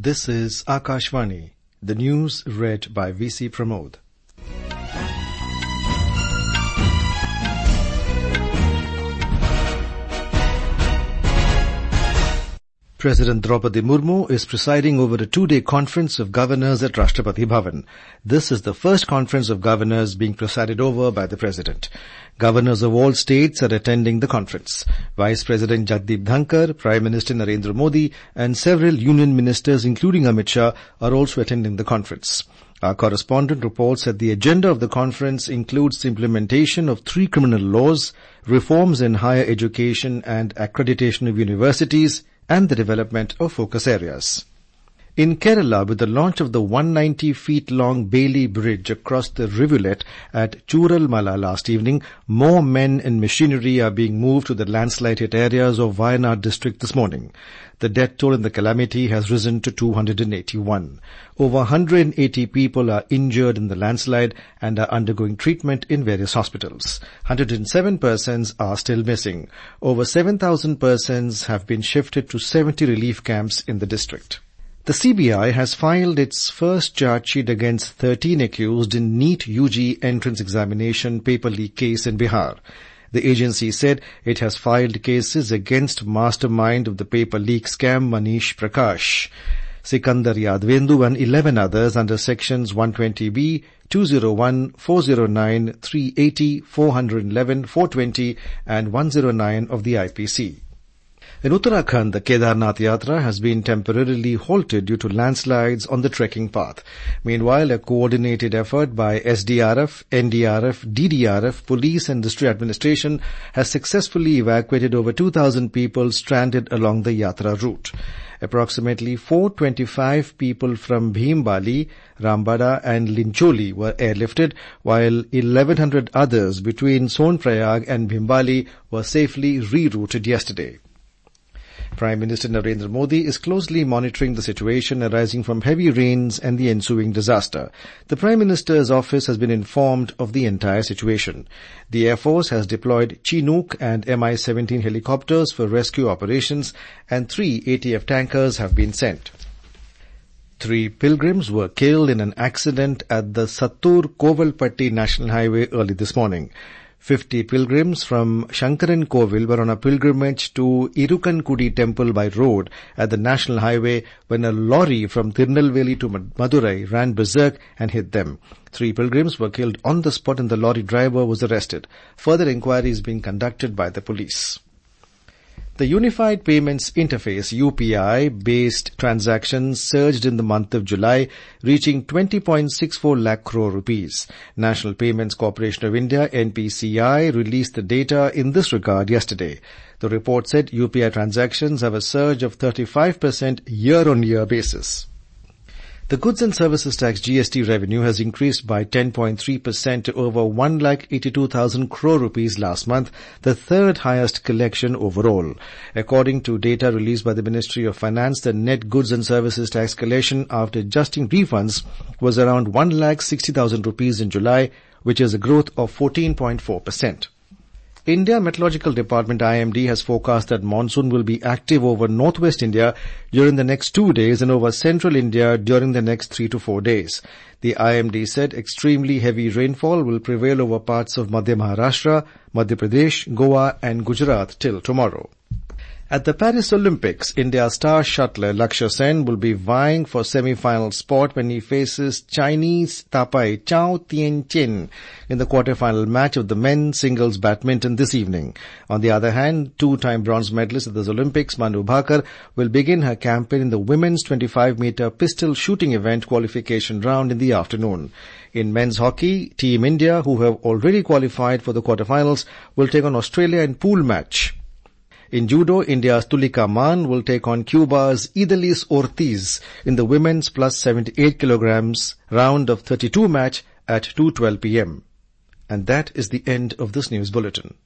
This is Akashvani, the news read by VC Pramod. President Draupadi Murmu is presiding over a two-day conference of governors at Rashtrapati Bhavan. This is the first conference of governors being presided over by the President. Governors of all states are attending the conference. Vice President Jagdeep Dhankar, Prime Minister Narendra Modi and several union ministers including Amit Shah are also attending the conference. Our correspondent reports that the agenda of the conference includes the implementation of 3 criminal laws, reforms in higher education and accreditation of universities, and the development of focus areas. In Kerala, with the launch of the 190-feet-long Bailey Bridge across the rivulet at Churalmala last evening, more men and machinery are being moved to the landslide-hit areas of Wayanad district this morning. The death toll in the calamity has risen to 281. Over 180 people are injured in the landslide and are undergoing treatment in various hospitals. 107 persons are still missing. Over 7,000 persons have been shifted to 70 relief camps in the district. The CBI has filed its first charge sheet against 13 accused in NEET UG entrance examination paper leak case in Bihar. The agency said it has filed cases against mastermind of the paper leak scam Manish Prakash, Sikandar Yadvendu and 11 others under sections 120B, 201, 409, 380, 411, 420 and 109 of the IPC. In Uttarakhand, the Kedarnath Yatra has been temporarily halted due to landslides on the trekking path. Meanwhile, a coordinated effort by SDRF, NDRF, DDRF, police and district administration has successfully evacuated over 2,000 people stranded along the Yatra route. Approximately 425 people from Bhimbali, Rambada and Lincholi were airlifted, while 1,100 others between Sonprayag and Bhimbali were safely rerouted yesterday. Prime Minister Narendra Modi is closely monitoring the situation arising from heavy rains and the ensuing disaster. The Prime Minister's office has been informed of the entire situation. The Air Force has deployed Chinook and Mi-17 helicopters for rescue operations and 3 ATF tankers have been sent. 3 pilgrims were killed in an accident at the Sattur-Kovalpatti National Highway early this morning. 50 pilgrims from Shankaran Kovil were on a pilgrimage to Irukankudi temple by road at the National Highway when a lorry from Tirunelveli to Madurai ran berserk and hit them. 3 pilgrims were killed on the spot and the lorry driver was arrested. Further inquiry is being conducted by the police. The Unified Payments Interface UPI-based transactions surged in the month of July, reaching 20.64 lakh crore rupees. National Payments Corporation of India NPCI released the data in this regard yesterday. The report said UPI transactions have a surge of 35% year-on-year basis. The Goods and Services Tax GST revenue has increased by 10.3% to over 1,82,000 crore rupees last month, the third highest collection overall. According to data released by the Ministry of Finance, the net Goods and Services Tax collection after adjusting refunds was around 1,60,000 rupees in July, which is a growth of 14.4%. India Meteorological Department IMD has forecast that monsoon will be active over northwest India during the next 2 days and over central India during the next 3 to 4 days. The IMD said extremely heavy rainfall will prevail over parts of Madhya Maharashtra, Madhya Pradesh, Goa and Gujarat till tomorrow. At the Paris Olympics, India's star shuttler Lakshya Sen will be vying for semi-final spot when he faces Chinese Tapai Chao Tien-Chen in the quarter-final match of the men's singles badminton this evening. On the other hand, 2-time bronze medalist at the Olympics Manu Bhaker will begin her campaign in the women's 25-meter pistol shooting event qualification round in the afternoon. In men's hockey, Team India, who have already qualified for the quarter-finals, will take on Australia in pool match. In judo, India's Tulika Mann will take on Cuba's Idalis Ortiz in the women's plus 78 kilograms round of 32 match at 2:12 p.m. And that is the end of this news bulletin.